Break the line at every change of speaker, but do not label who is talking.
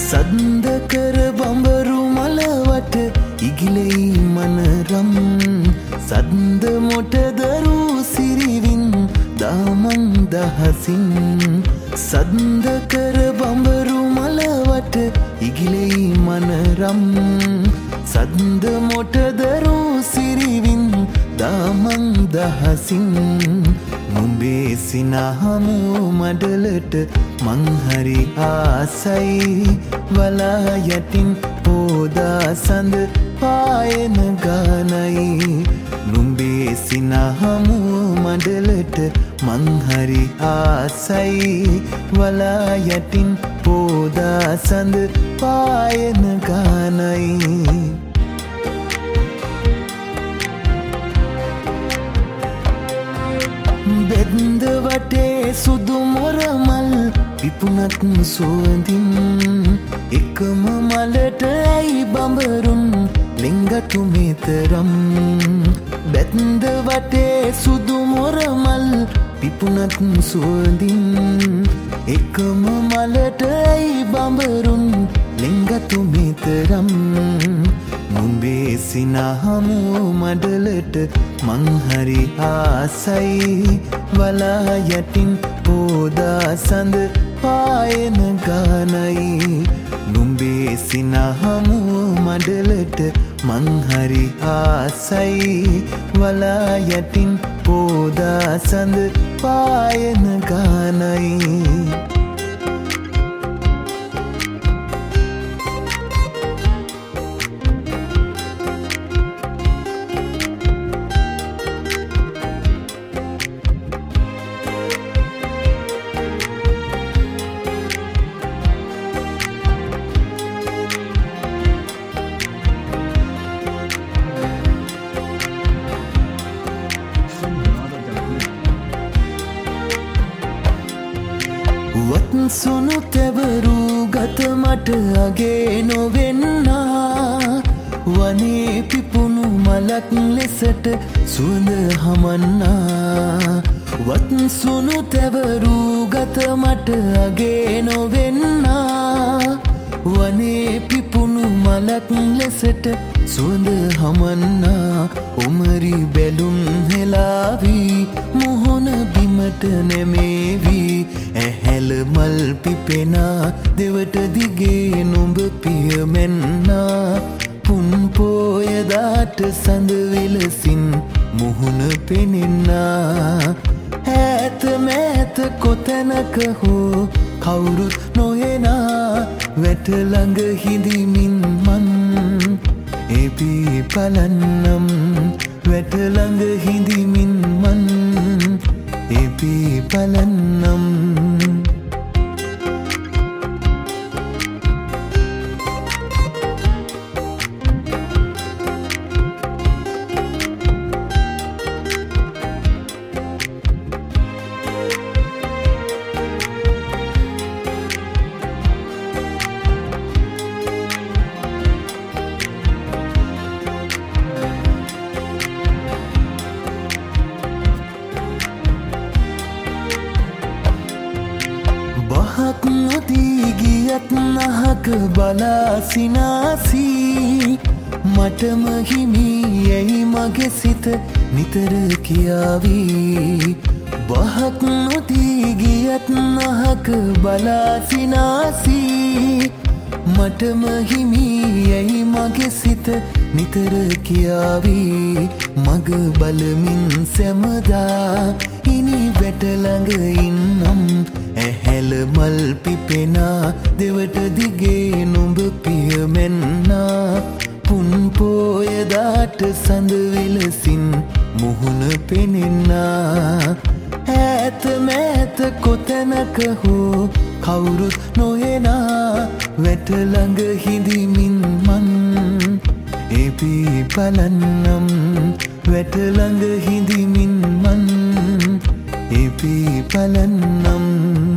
සද්ද කර බඹරු මලවට ඉගිලෙයි මනරම් සද්ද මොට දරු සිරිවින් දාමන් දහසින් සද්ද කර බඹරු මලවට ඉගිලෙයි මනරම් සද්ද මොට දරු සිරිවින් දාමන් දහසින් නුඹේ සිනහමු මඩලට මං හරි ආසයි වලා යටින් පෝදා සඳ පායන ගානයි නුඹේ සිනහමු මඩලට මං හරි ආසයි වලා යටින් පෝදා සඳ පායන ගානයි බෙද්ද වටේ සුදු මොරමල් පිපුණත් සුවඳින් එකම මලට ඇයි බඹරුන් ලෙංගතු මෙතරම් බෙද්ද වටේ සුදු මොරමල් පිපුණත් සුවඳින් එකම මලට ඇයි බඹරුන් ලෙංගතු මෙතරම් නුඹේ සිනහමු මඩලට මං හරි ආසයි වලා යටින් පෝදා සඳ පායන ගානයි නුඹේ සිනහමු මඩලට මං හරි ආසයි වලා යටින් පෝදා සඳ පායන ගානයි වත්සුණු තැවරු ගත මට අගේ නොවෙන්නා වනේ පිපුණු මලක් ලෙසට සුවඳ හමන්නා වත්සුණු තැවරු ගත මට අගේ නොවෙන්නා වනේ පිපුණු මලක් ලෙසට සුවඳ හමන්නා උමරි බැලුම් හෙලාවී මුහුණ බිමට නැමේවී ඇහැල මල් පිපෙනා දෙවට දිගේ නුඹ පියමැන්නා පුන් පෝයදාට සඳ විලසින් මුහුණ පෙනෙන්නා ඈත මෑත කොතැනක හෝ කවුරුත් නොහෙනා වැට ළඟ හිඳිමින් මන් එපී පලන්නම් වැට ළඟ හිඳිමින් මන් එපී පලන්නම් බහක් නොදී ගියත් නහක බලා සිනාසී මටම හිමි යැයි මගේ සිත නිතර කියාවී බහක් නොදී ගියත් නහක බලා සිනාසී මටම හිමි යැයි මගේ සිත නිතර කියාවී මග බලමින් සැමදා ඉනි වැට ළඟ ඉන්නම් ඇහැල මල් පිපෙනා දෙවට දිගේ නුඹ පියමැන්නා පුන් පෝයදාට සඳ විලසින් මුහුණ පෙනෙන්නා ඈත මෑත කොතැනක හෝ කවුරුත් නොහෙනා වැට ළඟ හිඳිමින් මන් එපී පලන්නම් වැට ළඟ හිඳිමින් මන් එපී පලන්නම්